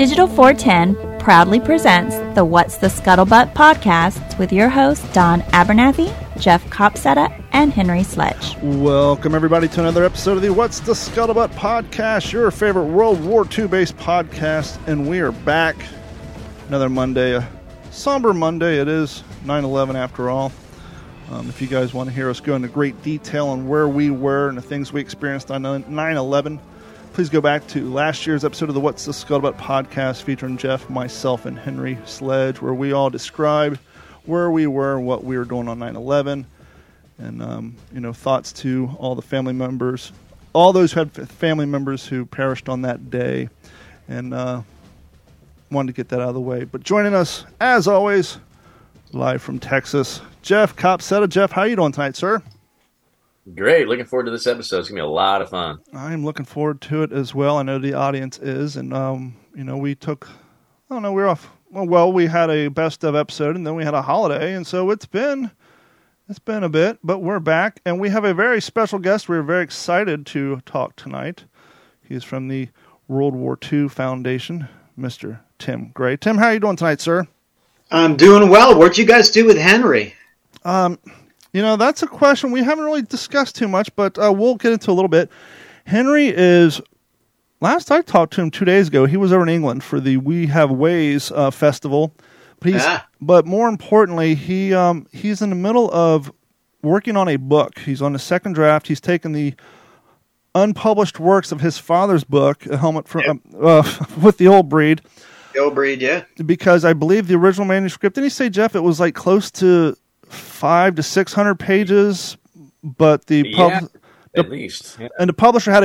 Digital 410 proudly presents the What's the Scuttlebutt podcast with your hosts Don Abernathy, Jeff Copsetta, and Henry Sledge. Welcome, everybody, to another episode of the What's the Scuttlebutt podcast, your favorite World War II-based podcast, and we are back. Another Monday, a somber Monday. It is 9/11 after all. If you guys want to hear us go into great detail on where we were and the things we experienced on 9/11, please go back to last year's episode of the What's the Scuttlebutt podcast featuring Jeff, myself, and Henry Sledge, where we all described where we were, what we were doing on 9/11, and thoughts to all the family members, all those who had family members who perished on that day, and wanted to get that out of the way. But joining us, as always, live from Texas, Jeff Copsetta. Jeff, how are you doing tonight, sir? Great. Looking forward to this episode. It's going to be a lot of fun. I'm looking forward to it as well. I know the audience is. And, we took, we're off. Well, we had a best of episode and then we had a holiday. And so it's been a bit, but we're back. And we have a very special guest. We're very excited to talk tonight. He's from the World War II Foundation, Mr. Tim Gray. Tim, how are you doing tonight, sir? I'm doing well. What'd you guys do with Henry? That's a question we haven't really discussed too much, but we'll get into a little bit. Henry is, last I talked to him 2 days ago, he was over in England for the We Have Ways festival. But more importantly, he's in the middle of working on a book. He's on the second draft. He's taken the unpublished works of his father's book, A Helmet from with the Old Breed. The Old Breed, yeah. Because I believe the original manuscript, didn't he say, Jeff, it was like close to 500 to 600 pages, but at least. Yeah. And the publisher had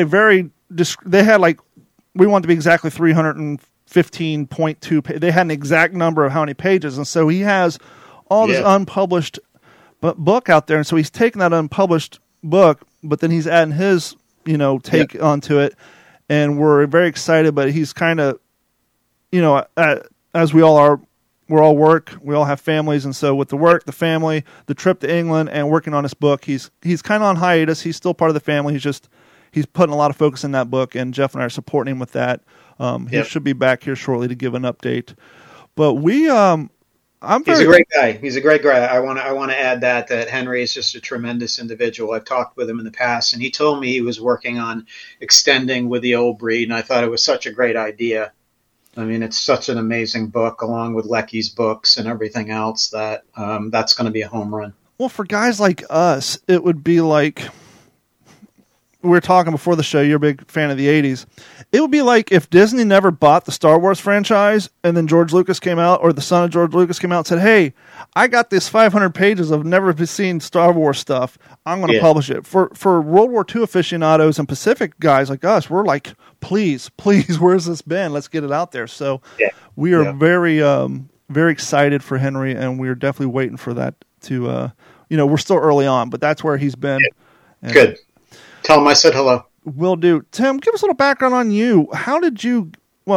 we want to be exactly 315.2. They had an exact number of how many pages, and so he has all this unpublished book out there, and so he's taking that unpublished book, but then he's adding his take onto it, and we're very excited. But he's kind of as we all are. We're all work. We all have families, and so with the work, the family, the trip to England, and working on his book, he's kind of on hiatus. He's still part of the family. He's putting a lot of focus in that book, and Jeff and I are supporting him with that. He should be back here shortly to give an update. But he's a great guy. He's a great guy. I want to add that Henry is just a tremendous individual. I've talked with him in the past, and he told me he was working on extending with the Old Breed, and I thought it was such a great idea. I mean, it's such an amazing book, along with Lecky's books and everything else, that that's going to be a home run. Well, for guys like us, it would be like, we were talking before the show, you're a big fan of the 80s. It would be like if Disney never bought the Star Wars franchise, and then George Lucas came out, or the son of George Lucas came out and said, hey, I got this 500 pages of never-seen Star Wars stuff. I'm going to publish it. For World War II aficionados and Pacific guys like us, we're like, please, where's this been? Let's get it out there. So we are very, very excited for Henry, and we're definitely waiting for that to, we're still early on, but that's where he's been. Yeah. Good. Tell him I said hello. Will do. Tim, give us a little background on you. How did you,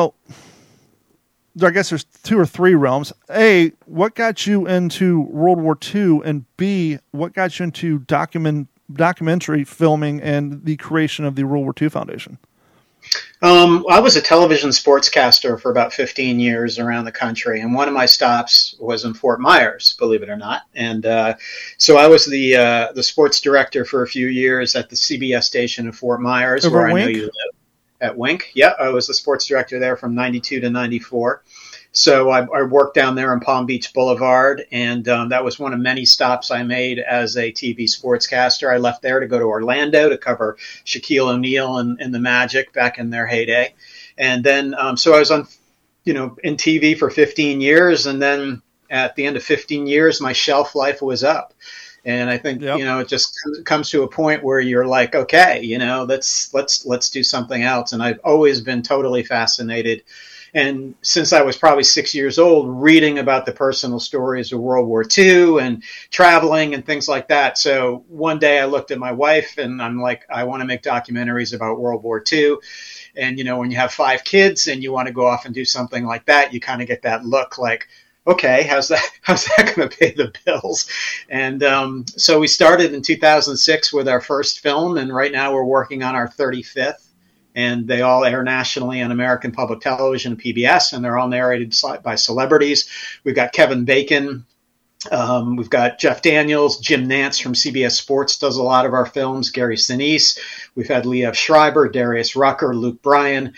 I guess there's 2 or 3 realms. A, what got you into World War II? And B, what got you into documentary filming and the creation of the World War II Foundation? I was a television sportscaster for about 15 years around the country, and one of my stops was in Fort Myers, believe it or not. And so I was the sports director for a few years at the CBS station in Fort Myers, where I know you live. At Wink, yeah, I was the sports director there from 92 to 94. So I worked down there on Palm Beach Boulevard, and that was one of many stops I made as a TV sportscaster. I left there to go to Orlando to cover Shaquille O'Neal and the Magic back in their heyday. And then so I was on, in TV for 15 years, and then at the end of 15 years, my shelf life was up. And I think, it just comes to a point where you're like, okay, let's do something else. And I've always been totally fascinated. And since I was probably 6 years old, reading about the personal stories of World War II and traveling and things like that. So one day I looked at my wife and I'm like, I want to make documentaries about World War II. And, when you have 5 kids and you want to go off and do something like that, you kind of get that look like, okay, how's that going to pay the bills? And so we started in 2006 with our first film, and right now we're working on our 35th. and they all air nationally on American Public Television and PBS, and they're all narrated by celebrities. We've got Kevin Bacon. We've got Jeff Daniels, Jim Nance from CBS Sports does a lot of our films, Gary Sinise. We've had Liev Schreiber, Darius Rucker, Luke Bryan.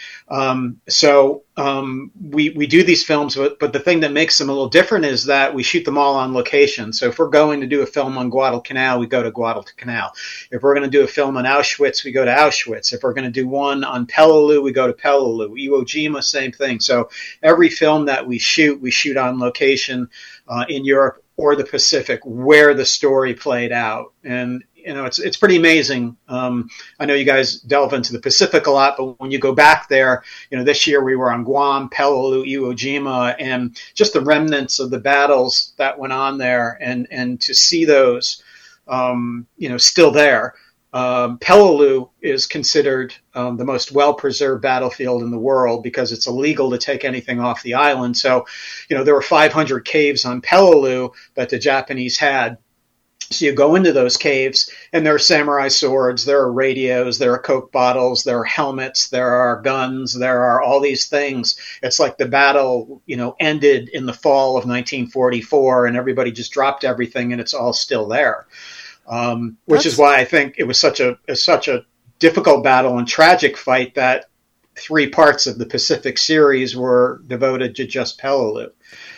We do these films, but the thing that makes them a little different is that we shoot them all on location. So if we're going to do a film on Guadalcanal, we go to Guadalcanal. If we're going to do a film on Auschwitz, we go to Auschwitz. If we're going to do one on Peleliu, we go to Peleliu. Iwo Jima, same thing. So every film that we shoot on location in Europe or the Pacific, where the story played out. And, it's pretty amazing. I know you guys delve into the Pacific a lot, but when you go back there, this year we were on Guam, Peleliu, Iwo Jima, and just the remnants of the battles that went on there, and to see those, still there. Peleliu is considered the most well-preserved battlefield in the world because it's illegal to take anything off the island. So, there were 500 caves on Peleliu that the Japanese had. So you go into those caves, and there are samurai swords, there are radios, there are Coke bottles, there are helmets, there are guns, there are all these things. It's like the battle, ended in the fall of 1944, and everybody just dropped everything, and it's all still there. Which is why I think it was such a difficult battle and tragic fight that 3 parts of the Pacific series were devoted to just Peleliu.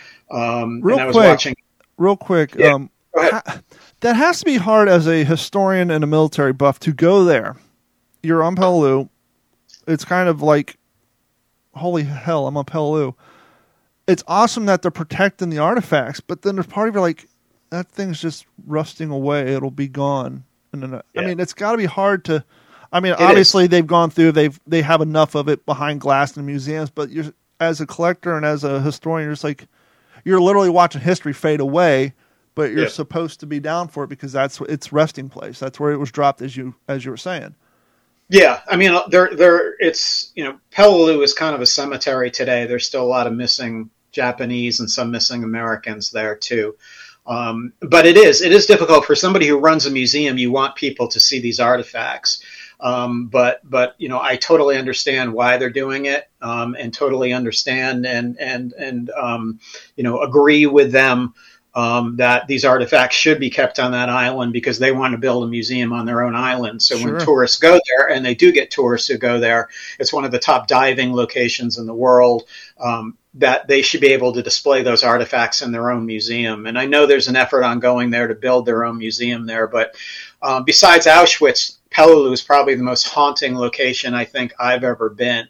Real quick. Yeah, go ahead. That has to be hard as a historian and a military buff to go there. You're on Peleliu. It's kind of like, holy hell, I'm on Peleliu. It's awesome that they're protecting the artifacts, but then there's part of you like, that thing's just rusting away. It'll be gone. And I mean, it's got to be hard to. I mean, obviously they've gone through. They have enough of it behind glass in museums. But you're, as a collector and as a historian, you're just like, you're literally watching history fade away. But you're supposed to be down for it because that's its resting place. That's where it was dropped, as you were saying. Yeah, I mean, it's Peleliu is kind of a cemetery today. There's still a lot of missing Japanese and some missing Americans there too. But it is difficult for somebody who runs a museum. You want people to see these artifacts. But I totally understand why they're doing it, and totally understand and agree with them, that these artifacts should be kept on that island because they want to build a museum on their own island. So when tourists go there, and they do get tourists who go there, it's one of the top diving locations in the world, that they should be able to display those artifacts in their own museum. And I know there's an effort ongoing there to build their own museum there. But besides Auschwitz, Peleliu is probably the most haunting location I think I've ever been.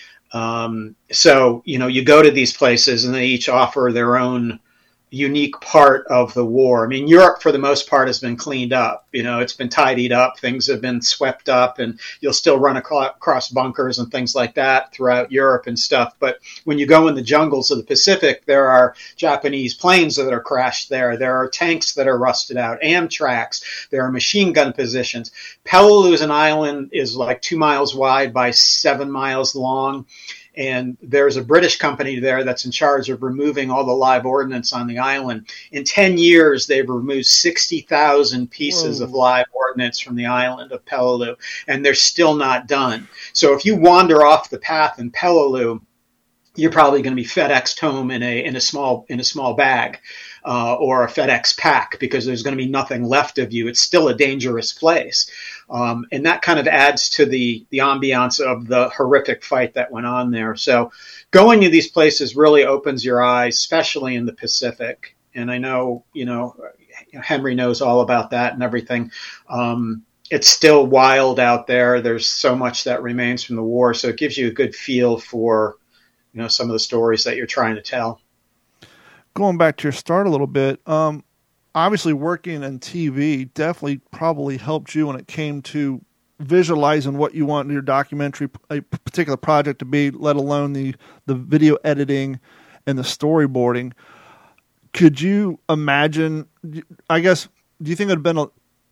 So, you go to these places and they each offer their own unique part of the war. I mean, Europe for the most part has been cleaned up. It's been tidied up. Things have been swept up, and you'll still run across bunkers and things like that throughout Europe and stuff. But when you go in the jungles of the Pacific, there are Japanese planes that are crashed there. There are tanks that are rusted out, Amtraks. There are machine gun positions. Peleliu is an island, is like 2 miles wide by 7 miles long. And there's a British company there that's in charge of removing all the live ordnance on the island. In 10 years, they've removed 60,000 pieces of live ordnance from the island of Peleliu, and they're still not done. So if you wander off the path in Peleliu, you're probably going to be FedExed home in a small bag, or a FedEx pack, because there's going to be nothing left of you. It's still a dangerous place. And that kind of adds to the ambiance of the horrific fight that went on there. So going to these places really opens your eyes, especially in the Pacific. And I know, Henry knows all about that and everything. It's still wild out there. There's so much that remains from the war. So it gives you a good feel for, some of the stories that you're trying to tell. Going back to your start a little bit, obviously working in TV definitely probably helped you when it came to visualizing what you want in your documentary, a particular project to be, let alone the video editing and the storyboarding. Could you imagine, I guess, do you think it would have been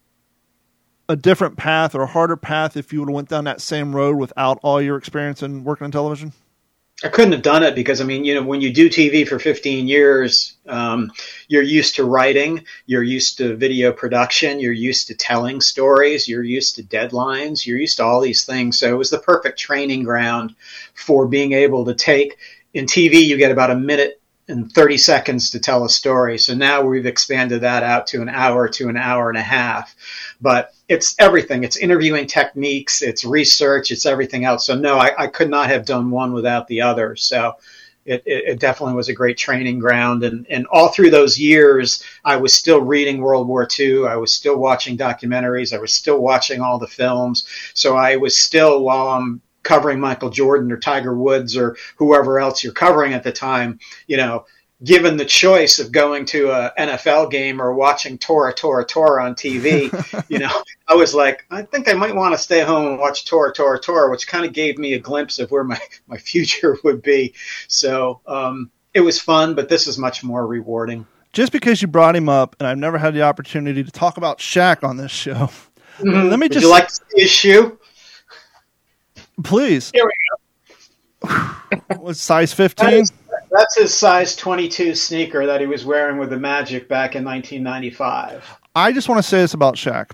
a different path or a harder path if you would have went down that same road without all your experience in working in television? I couldn't have done it because, I mean, when you do TV for 15 years, you're used to writing, you're used to video production, you're used to telling stories, you're used to deadlines, you're used to all these things. So it was the perfect training ground for being able to take, in TV, you get about a minute and 30 seconds to tell a story. So now we've expanded that out to an hour to an hour and a half. But it's everything. It's interviewing techniques, it's research, it's everything else. So no, I could not have done one without the other. So it definitely was a great training ground. And all through those years, I was still reading World War II. I was still watching documentaries. I was still watching all the films. So I was still, while I'm covering Michael Jordan or Tiger Woods or whoever else you're covering at the time, given the choice of going to a NFL game or watching Tora on TV, I was like, I think I might want to stay home and watch Tora, which kind of gave me a glimpse of where my future would be. So it was fun, but this is much more rewarding. Just because you brought him up, and I've never had the opportunity to talk about Shaq on this show. Mm-hmm. Would you like to see his shoe? Please. Here we go. What's size 15? That's his size 22 sneaker that he was wearing with the Magic back in 1995. I just want to say this about Shaq.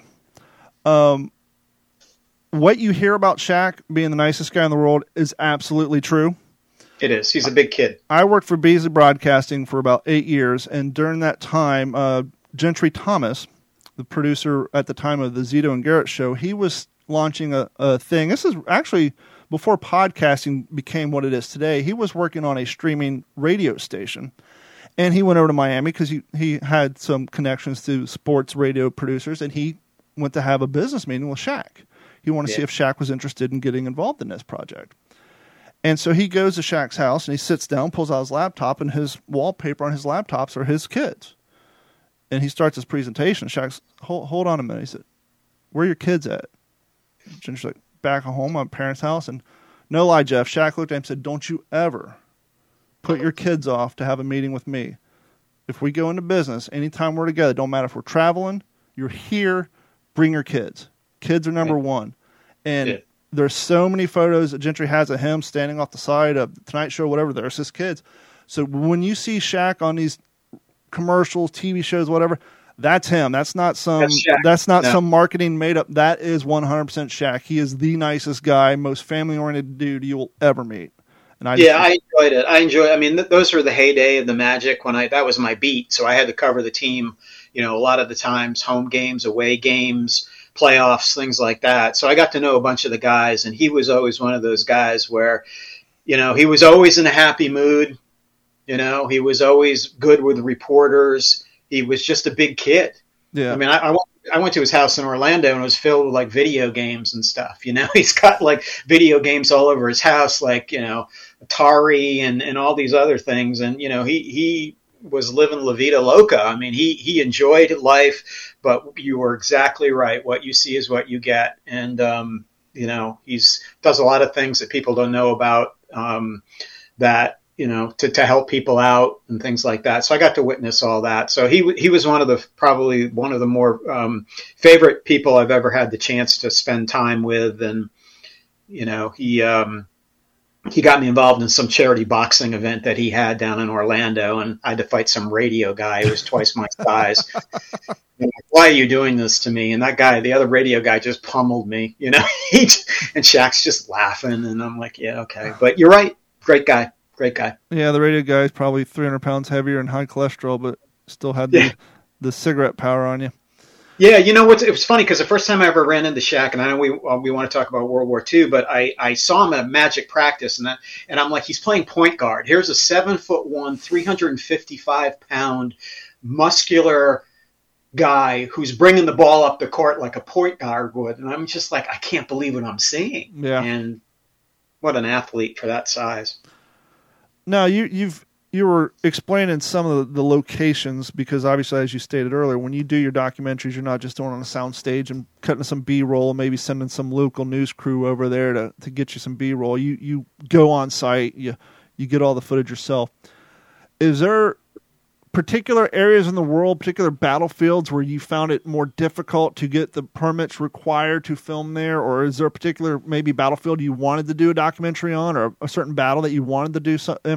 What you hear about Shaq being the nicest guy in the world is absolutely true. It is. He's a big kid. I worked for Beasley Broadcasting for about 8 years, and during that time, Gentry Thomas, the producer at the time of the Zito and Garrett show, he was launching a thing. This is actually before podcasting became what it is today. He was working on a streaming radio station, and he went over to Miami because he had some connections to sports radio producers, and he went to have a business meeting with Shaq. He wanted to see if Shaq was interested in getting involved in this project. And so he goes to Shaq's house, and he sits down, pulls out his laptop, and his wallpaper on his laptops are his kids. And he starts his presentation. Shaq's, hold on a minute. He said, "Where are your kids at?" Ginger's like, "Back at home, at my parents' house." And no lie, Jeff, Shaq looked at him and said, "Don't you ever put your kids off to have a meeting with me. If we go into business, anytime we're together, don't matter if we're traveling, you're here, bring your kids. Kids are number one." And there's so many photos that Gentry has of him standing off the side of the Tonight Show, whatever, there's his kids. So when you see Shaq on these commercials, TV shows, whatever, that's him. That's not some some marketing made up. That is 100% Shaq. He is the nicest guy, most family oriented dude you will ever meet. And I enjoyed it. I mean, those were the heyday of the Magic when that was my beat. So I had to cover the team, a lot of the times, home games, away games, playoffs, things like that. So I got to know a bunch of the guys, and he was always one of those guys where, he was always in a happy mood. He was always good with reporters. He was just a big kid. Yeah. I mean, I went to his house in Orlando, and it was filled with like video games and stuff. He's got like video games all over his house, like, Atari and all these other things. And, he was living La Vida Loca. I mean, he enjoyed life, but you were exactly right. What you see is what you get. And, he's does a lot of things that people don't know about, that, to help people out and things like that. So I got to witness all that. So he was probably one of the more favorite people I've ever had the chance to spend time with. And, he got me involved in some charity boxing event that he had down in Orlando, and I had to fight some radio guy who was twice my size. Like, "Why are you doing this to me?" And that guy, the other radio guy, just pummeled me, and Shaq's just laughing, and I'm like, yeah, okay. But you're right. Great guy. Yeah, the radio guy is probably 300 pounds heavier and high cholesterol, but still had the cigarette power on you. Yeah, it was funny because the first time I ever ran into Shaq, and I know we want to talk about World War II, but I saw him at Magic practice, and I'm like, he's playing point guard. Here's a 7'1", 355-pound, muscular guy who's bringing the ball up the court like a point guard would, and I'm just like, I can't believe what I'm seeing. Yeah, and what an athlete for that size. Now you were explaining some of the locations, because obviously, as you stated earlier, when you do your documentaries, you're not just doing it on a sound stage and cutting some B-roll, maybe sending some local news crew over there to get you some B-roll. You go on site, you get all the footage yourself. Is there particular areas in the world, particular battlefields where you found it more difficult to get the permits required to film there? Or is there a particular maybe battlefield you wanted to do a documentary on, or a certain battle that you wanted to do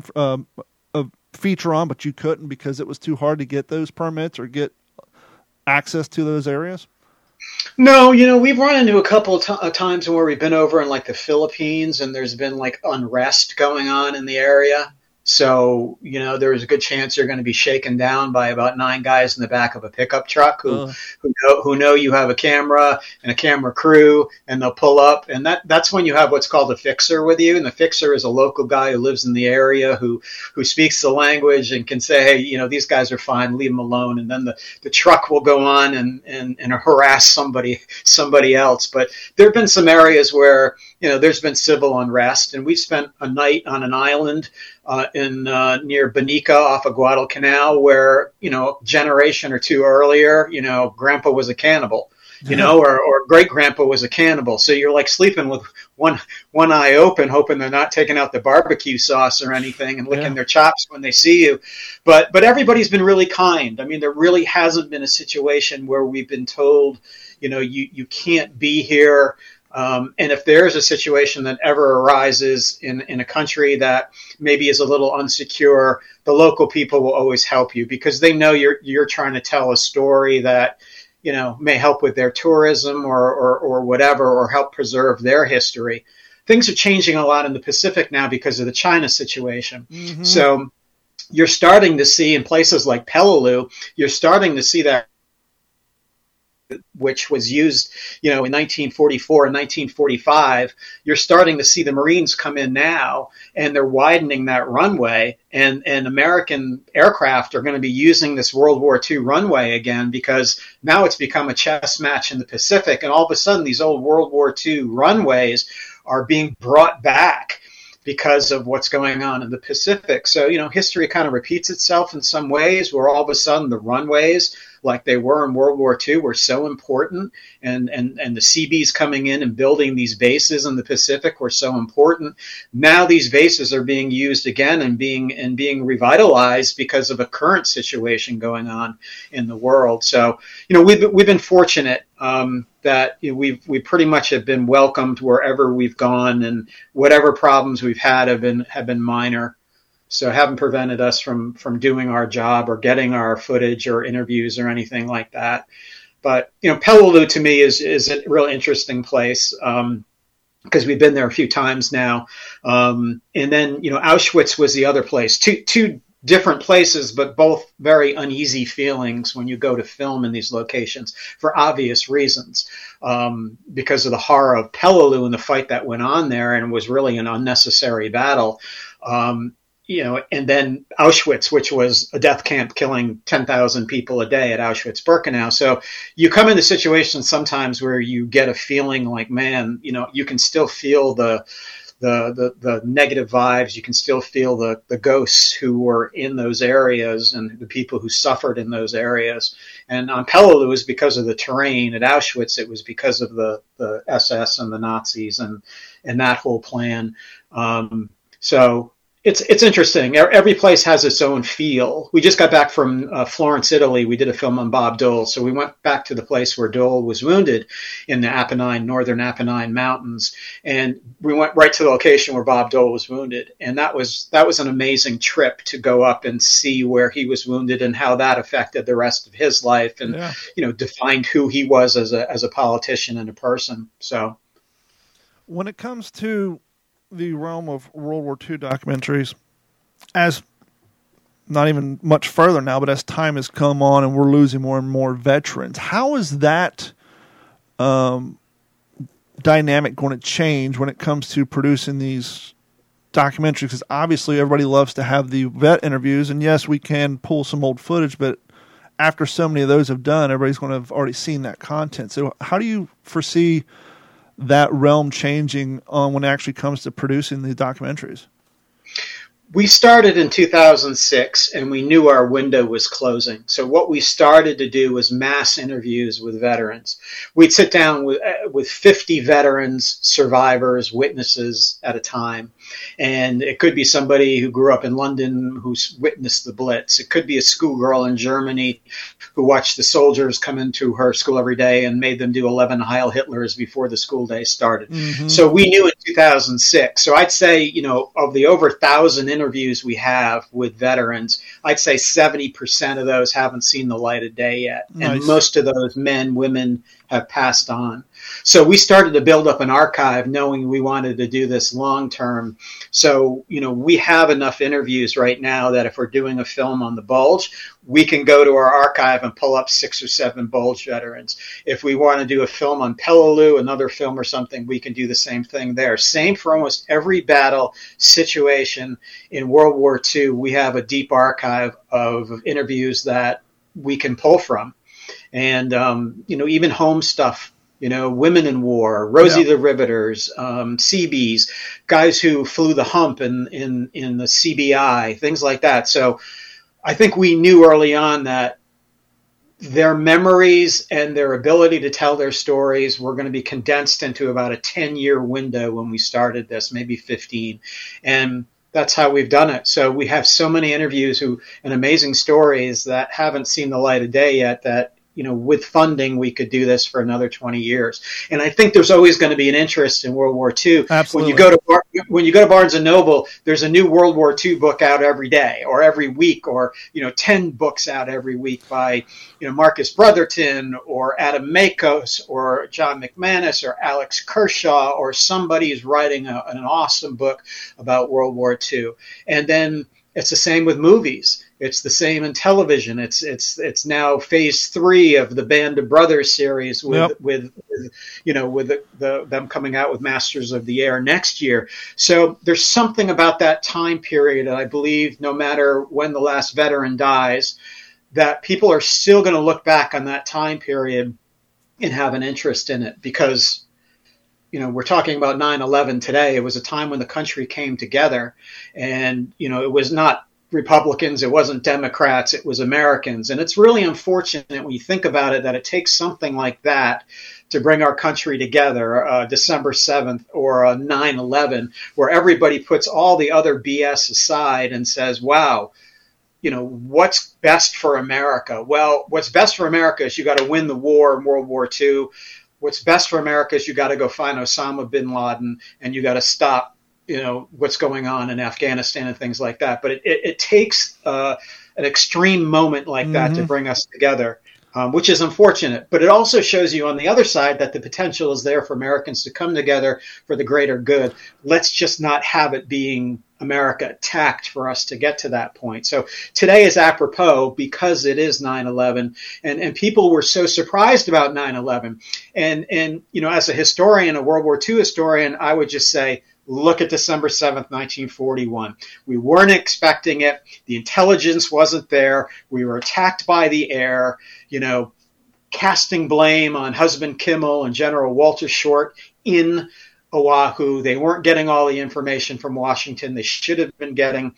a feature on, but you couldn't because it was too hard to get those permits or get access to those areas? No, we've run into a couple of times where we've been over in like the Philippines and there's been like unrest going on in the area. So, there's a good chance you're going to be shaken down by about 9 guys in the back of a pickup truck who know you have a camera and a camera crew, and they'll pull up. And that's when you have what's called a fixer with you. And the fixer is a local guy who lives in the area who speaks the language and can say, hey, these guys are fine, leave them alone. And then the truck will go on and harass somebody else. But there have been some areas where, there's been civil unrest, and we spent a night on an island near Banica off of Guadalcanal, where a generation or two earlier, Grandpa was a cannibal, or great grandpa was a cannibal. So you're like sleeping with one eye open, hoping they're not taking out the barbecue sauce or anything and licking their chops when they see you. But everybody's been really kind. I mean, there really hasn't been a situation where we've been told, you can't be here. And if there's a situation that ever arises in a country that maybe is a little unsecure, the local people will always help you because they know you're trying to tell a story that, may help with their tourism or whatever, or help preserve their history. Things are changing a lot in the Pacific now because of the China situation. Mm-hmm. So you're starting to see in places like Peleliu, you're starting to see that, which was used, in 1944 and 1945, you're starting to see the Marines come in now, and they're widening that runway, and American aircraft are going to be using this World War II runway again, because now it's become a chess match in the Pacific, and all of a sudden these old World War II runways are being brought back because of what's going on in the Pacific. So, history kind of repeats itself in some ways, where all of a sudden the runways, like they were in World War II, were so important, and the Seabees coming in and building these bases in the Pacific were so important. Now these bases are being used again and being revitalized because of a current situation going on in the world. So, we've been fortunate that we pretty much have been welcomed wherever we've gone, and whatever problems we've had have been minor. So haven't prevented us from doing our job or getting our footage or interviews or anything like that. But, Peleliu to me is a real interesting place because we've been there a few times now. And then, Auschwitz was the other place. Two different places, but both very uneasy feelings when you go to film in these locations for obvious reasons, because of the horror of Peleliu and the fight that went on there and was really an unnecessary battle. And then Auschwitz, which was a death camp killing 10,000 people a day at Auschwitz-Birkenau. So you come into situations sometimes where you get a feeling like, man, you can still feel the negative vibes. You can still feel the ghosts who were in those areas and the people who suffered in those areas. And on Peleliu, it was because of the terrain. At Auschwitz, it was because of the SS and the Nazis and that whole plan. So it's interesting. Every place has its own feel. We just got back from Florence, Italy. We did a film on Bob Dole. So we went back to the place where Dole was wounded in the northern Apennine Mountains. And we went right to the location where Bob Dole was wounded. And that was an amazing trip to go up and see where he was wounded and how that affected the rest of his life and, defined who he was as a politician and a person. So when it comes to the realm of World War II documentaries, as not even much further now, but as time has come on and we're losing more and more veterans, how is that dynamic going to change when it comes to producing these documentaries? Because obviously everybody loves to have the vet interviews, and yes, we can pull some old footage, but after so many of those have done, everybody's going to have already seen that content. So how do you foresee that realm changing when it actually comes to producing the documentaries? We started in 2006, and we knew our window was closing. So what we started to do was mass interviews with veterans. We'd sit down with 50 veterans, survivors, witnesses at a time. And it could be somebody who grew up in London who's witnessed the Blitz. It could be a schoolgirl in Germany who watched the soldiers come into her school every day and made them do 11 Heil Hitlers before the school day started. Mm-hmm. So we knew in 2006. So I'd say, of the over 1,000 interviews we have with veterans, I'd say 70% of those haven't seen the light of day yet. Nice. And most of those men, women have passed on. So we started to build up an archive knowing we wanted to do this long term. So, we have enough interviews right now that if we're doing a film on the Bulge, we can go to our archive and pull up 6 or 7 Bulge veterans. If we want to do a film on Peleliu, another film or something, we can do the same thing there. Same for almost every battle situation in World War II. We have a deep archive of interviews that we can pull from. And, even home stuff. Women in war, Rosie the Riveters, Seabees, guys who flew the hump in the CBI, things like that. So I think we knew early on that their memories and their ability to tell their stories were going to be condensed into about a 10-year window when we started this, maybe 15. And that's how we've done it. So we have so many interviews and amazing stories that haven't seen the light of day yet that, with funding, we could do this for another 20 years. And I think there's always going to be an interest in World War II. Absolutely. When you go to Barnes & Noble, there's a new World War II book out every day or every week, or 10 books out every week by Marcus Brotherton or Adam Makos or John McManus or Alex Kershaw, or somebody is writing an awesome book about World War II. And then it's the same with movies. It's the same in television. It's now phase 3 of the Band of Brothers series with them coming out with Masters of the Air next year. So there's something about that time period that I believe, no matter when the last veteran dies, that people are still going to look back on that time period and have an interest in it, because we're talking about 9/11 today. It was a time when the country came together, and it was not Republicans, it wasn't Democrats, it was Americans. And it's really unfortunate when you think about it that it takes something like that to bring our country together, December 7th or 9/11, where everybody puts all the other BS aside and says, wow, what's best for America? Well, what's best for America is you got to win the war in World War II. What's best for America is you got to go find Osama bin Laden, and you got to stop what's going on in Afghanistan and things like that. But it takes an extreme moment like that to bring us together, which is unfortunate. But it also shows you on the other side that the potential is there for Americans to come together for the greater good. Let's just not have it being America attacked for us to get to that point. So today is apropos because it is 9/11, and people were so surprised about 9/11. And as a historian, a World War II historian, I would just say, look at December 7th, 1941. We weren't expecting it. The intelligence wasn't there. We were attacked by the air, casting blame on Husband Kimmel and General Walter Short in Oahu. They weren't getting all the information from Washington they should have been getting.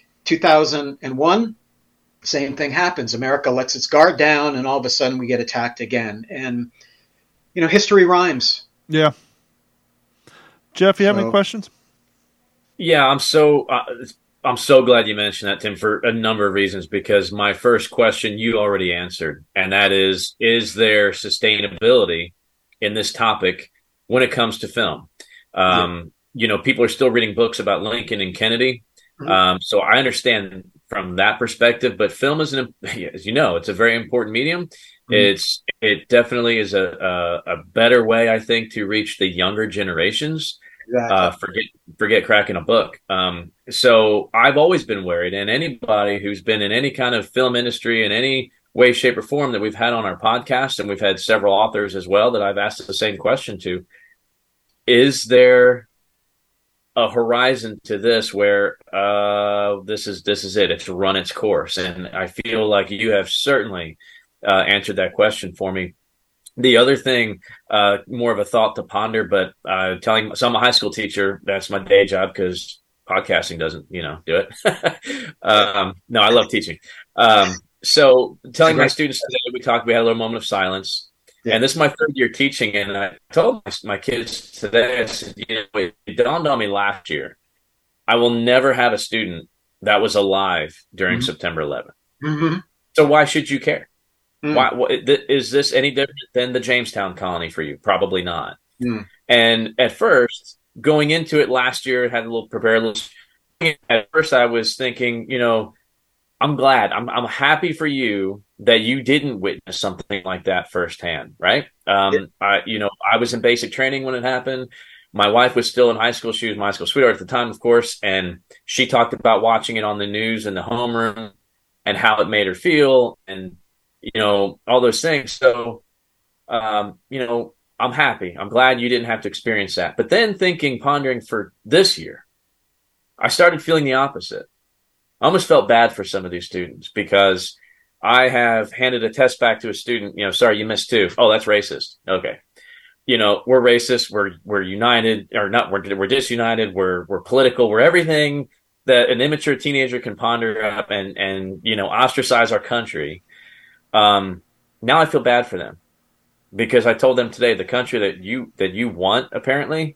2001, same thing happens. America lets its guard down, and all of a sudden we get attacked again. And, history rhymes. Yeah. Jeff, you have any questions? Yeah, I'm so glad you mentioned that, Tim, for a number of reasons, because my first question you already answered, and that is there sustainability in this topic when it comes to film? People are still reading books about Lincoln and Kennedy. So I understand from that perspective, but film is, as you know, it's a very important medium. It definitely is a better way, I think, to reach the younger generations. Exactly. Forget cracking a book. So I've always been worried, and anybody who's been in any kind of film industry in any way, shape, or form that we've had on our podcast, and we've had several authors as well that I've asked the same question to, is there a horizon to this where this is it? It's run its course, and I feel like you have certainly answered that question for me. The other thing, more of a thought to ponder, but I'm a high school teacher. That's my day job because podcasting doesn't, do it. No, I love teaching. So telling my students today, we had a little moment of silence. Yeah. And this is my third year teaching, and I told my kids today, I said, it dawned on me last year, I will never have a student that was alive during September 11th. Mm-hmm. So why should you care? Why is this any different than the Jamestown colony for you? Probably not. And at first, going into it last year, had a little prepared. At first, I was thinking, I'm glad. I'm happy for you that you didn't witness something like that firsthand, right? I was in basic training when it happened. My wife was still in high school. She was my high school sweetheart at the time, of course, and she talked about watching it on the news in the homeroom and how it made her feel, and all those things. So, I'm happy. I'm glad you didn't have to experience that. But then pondering for this year, I started feeling the opposite. I almost felt bad for some of these students because I have handed a test back to a student, sorry, you missed 2. Oh, that's racist. Okay. We're racist. We're united or not. We're disunited. We're political. We're everything that an immature teenager can ponder up and ostracize our country. Now I feel bad for them because I told them today, the country that you want, apparently,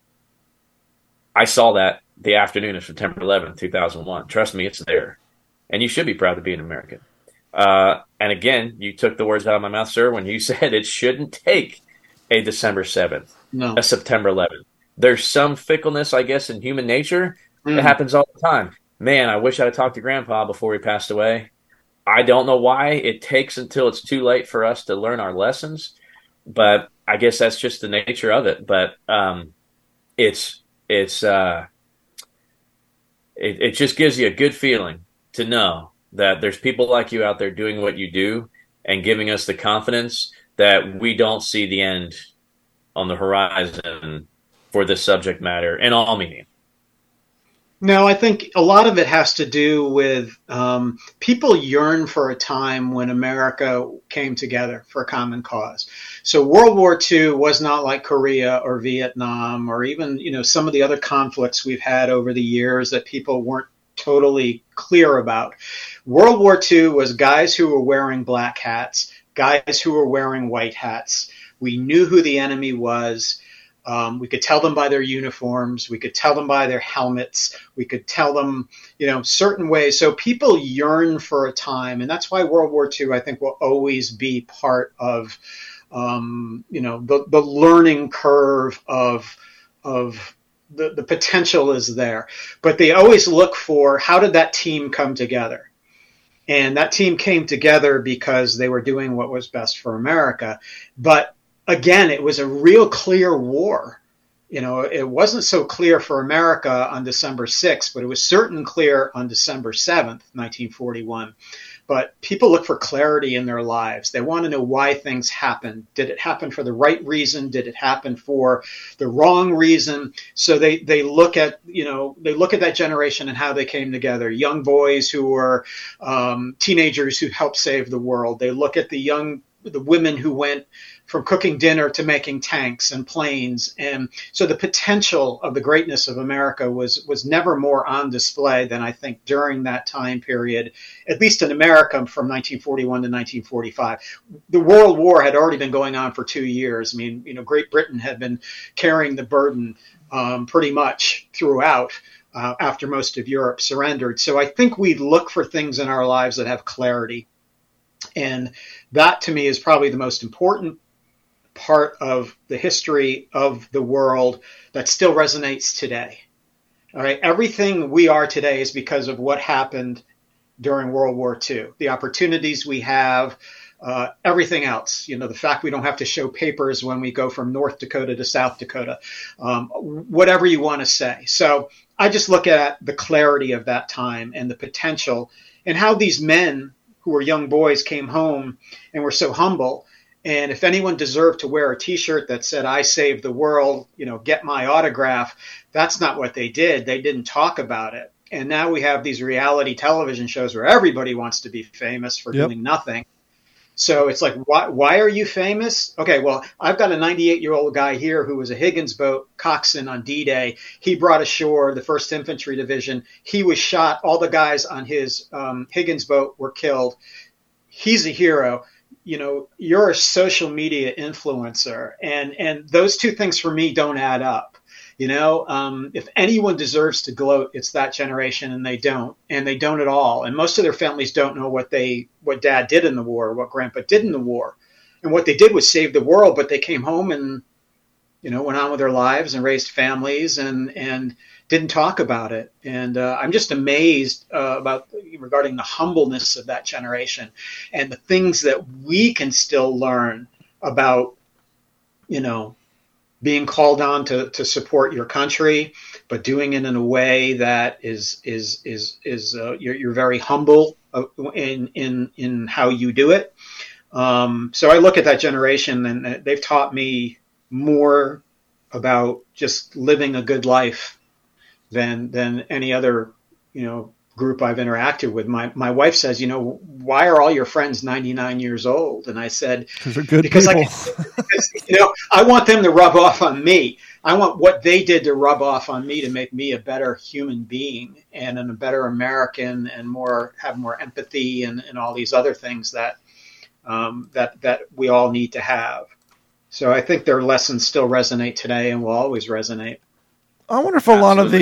I saw that the afternoon of September 11th, 2001. Trust me, it's there. And you should be proud to be an American. And again, you took the words out of my mouth, sir, when you said it shouldn't take a December 7th, a September 11th. There's some fickleness, I guess, in human nature. It happens all the time. Man, I wish I'd talked to Grandpa before he passed away. I don't know why it takes until it's too late for us to learn our lessons, but I guess that's just the nature of it. But it just gives you a good feeling to know that there's people like you out there doing what you do and giving us the confidence that we don't see the end on the horizon for this subject matter in all meaning. No, I think a lot of it has to do with people yearn for a time when America came together for a common cause. So World War II was not like Korea or Vietnam or even, some of the other conflicts we've had over the years that people weren't totally clear about. World War II was guys who were wearing black hats, guys who were wearing white hats. We knew who the enemy was. We could tell them by their uniforms. We could tell them by their helmets. We could tell them, certain ways. So people yearn for a time. And that's why World War II, I think, will always be part of, the learning curve of the potential is there. But they always look for, how did that team come together? And that team came together because they were doing what was best for America. But again, it was a real clear war. It wasn't so clear for America on December 6th, but it was certain clear on December 7th, 1941. But people look for clarity in their lives. They want to know why things happened. Did it happen for the right reason? Did it happen for the wrong reason? So they look at, they look at that generation and how they came together. Young boys who were teenagers who helped save the world. They look at the women who went from cooking dinner to making tanks and planes. And so the potential of the greatness of America was never more on display than I think during that time period, at least in America from 1941 to 1945. The World War had already been going on for 2 years. I mean, Great Britain had been carrying the burden pretty much throughout after most of Europe surrendered. So I think we look for things in our lives that have clarity. And that to me is probably the most important part of the history of the world that still resonates today. All right. Everything we are today is because of what happened during World War II, the opportunities we have, everything else, the fact we don't have to show papers when we go from North Dakota to South Dakota, whatever you want to say. So I just look at the clarity of that time and the potential and how these men who were young boys came home and were so humble. And if anyone deserved to wear a T-shirt that said, "I saved the world, get my autograph," that's not what they did. They didn't talk about it. And now we have these reality television shows where everybody wants to be famous for doing nothing. So it's like, why are you famous? Okay, well, I've got a 98-year-old guy here who was a Higgins boat coxswain on D-Day. He brought ashore the 1st Infantry Division. He was shot. All the guys on his Higgins boat were killed. He's a hero. You know, you're a social media influencer. And those two things for me don't add up. You know, if anyone deserves to gloat, it's that generation, and they don't at all. And most of their families don't know what Dad did in the war, what Grandpa did in the war, and what they did was save the world. But they came home and, you know, went on with their lives and raised families and didn't talk about it. And I'm just amazed regarding the humbleness of that generation and the things that we can still learn about, you know, being called on to support your country, but doing it in a way that is you're very humble in how you do it. So I look at that generation, and they've taught me more about just living a good life than any other, you know, group I've interacted with. My wife says, you know, why are all your friends 99 years old? And I said, because they're good people. Because, you know, I want them to rub off on me. I want what they did to rub off on me to make me a better human being and a better American and have more empathy and all these other things that we all need to have. So I think their lessons still resonate today and will always resonate. I wonder if a lot of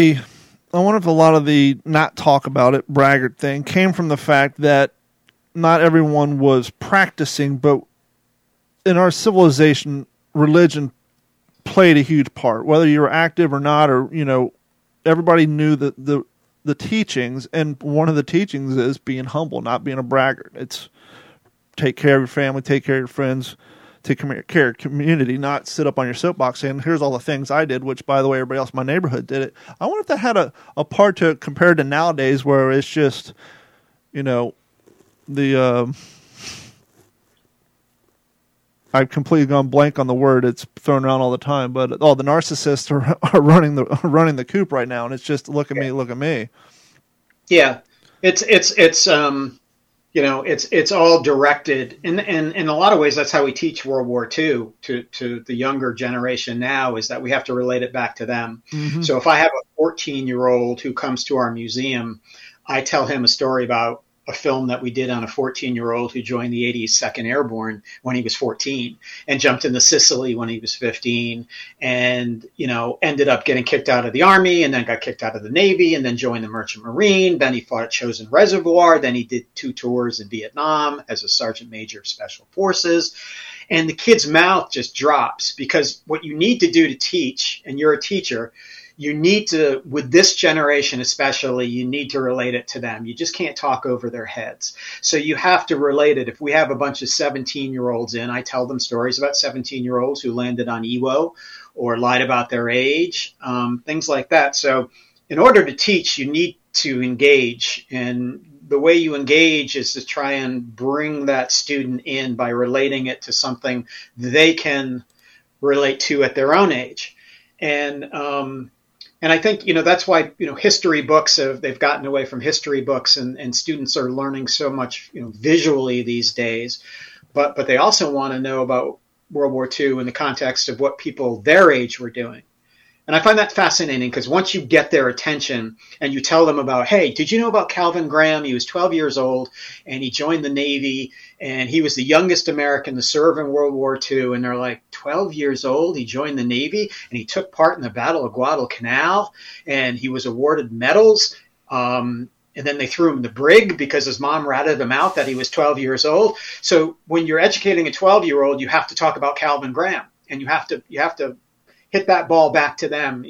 the not talk about it braggart thing came from the fact that not everyone was practicing, but in our civilization, religion played a huge part. Whether you were active or not, or, you know, everybody knew the teachings, and one of the teachings is being humble, not being a braggart. It's take care of your family, take care of your friends, take care of community, not sit up on your soapbox saying, here's all the things I did, which, by the way, everybody else in my neighborhood did it. I wonder if that had a part to it compared to nowadays where it's just, you know, I've completely gone blank on the word. It's thrown around all the time, but the narcissists are running the coop right now, and it's just look at me. Yeah, it's you know, it's all directed, and in a lot of ways, that's how we teach World War II to the younger generation now, is that we have to relate it back to them. Mm-hmm. So if I have a 14-year-old who comes to our museum, I tell him a story about a film that we did on a 14-year-old who joined the 82nd Airborne when he was 14 and jumped into Sicily when he was 15 and, you know, ended up getting kicked out of the Army and then got kicked out of the Navy and then joined the Merchant Marine. Then he fought at Chosin Reservoir. Then he did 2 tours in Vietnam as a Sergeant Major of Special Forces. And the kid's mouth just drops, because what you need to do to teach, and you're a teacher, you need to, with this generation especially, you need to relate it to them. You just can't talk over their heads. So you have to relate it. If we have a bunch of 17-year-olds in, I tell them stories about 17-year-olds who landed on Iwo or lied about their age, things like that. So in order to teach, you need to engage. And the way you engage is to try and bring that student in by relating it to something they can relate to at their own age. And I think, you know, that's why, you know, history books they've gotten away from history books, and students are learning so much, you know, visually these days. But they also want to know about World War II in the context of what people their age were doing. And I find that fascinating, because once you get their attention and you tell them about, hey, did you know about Calvin Graham? He was 12 years old and he joined the Navy and he was the youngest American to serve in World War II. And they're like, 12 years old, he joined the Navy and he took part in the Battle of Guadalcanal and he was awarded medals. And then they threw him in the brig because his mom ratted him out that he was 12 years old. So when you're educating a 12-year-old, you have to talk about Calvin Graham, and you have to hit that ball back to them.